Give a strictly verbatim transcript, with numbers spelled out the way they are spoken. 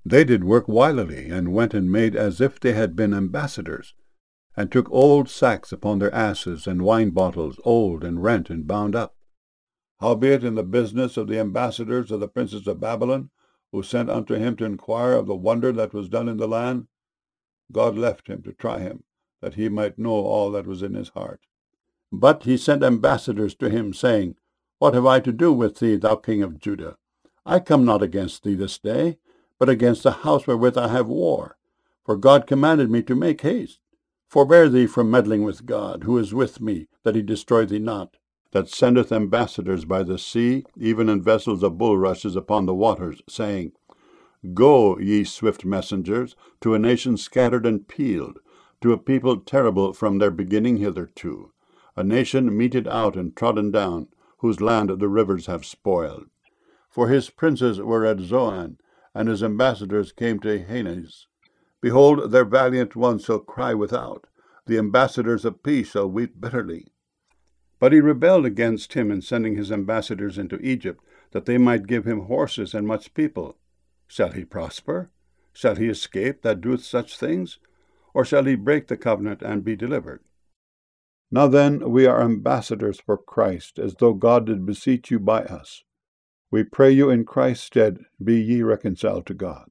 They did work wilily, and went and made as if they had been ambassadors, and took old sacks upon their asses, and wine bottles old and rent and bound up. Howbeit in the business of the ambassadors of the princes of Babylon, who sent unto him to inquire of the wonder that was done in the land, God left him to try him, that he might know all that was in his heart. But he sent ambassadors to him, saying, What have I to do with thee, thou king of Judah? I come not against thee this day, but against the house wherewith I have war. For God commanded me to make haste. Forbear thee from meddling with God, who is with me, that he destroy thee not, that sendeth ambassadors by the sea, even in vessels of bulrushes upon the waters, saying, Go, ye swift messengers, to a nation scattered and peeled, to a people terrible from their beginning hitherto, a nation meted out and trodden down, whose land the rivers have spoiled. For his princes were at Zoan, and his ambassadors came to Hanes. Behold, their valiant ones shall cry without, the ambassadors of peace shall weep bitterly. But he rebelled against him in sending his ambassadors into Egypt, that they might give him horses and much people. Shall he prosper? Shall he escape that doeth such things? Or shall he break the covenant and be delivered? Now then, we are ambassadors for Christ, as though God did beseech you by us. We pray you in Christ's stead, be ye reconciled to God.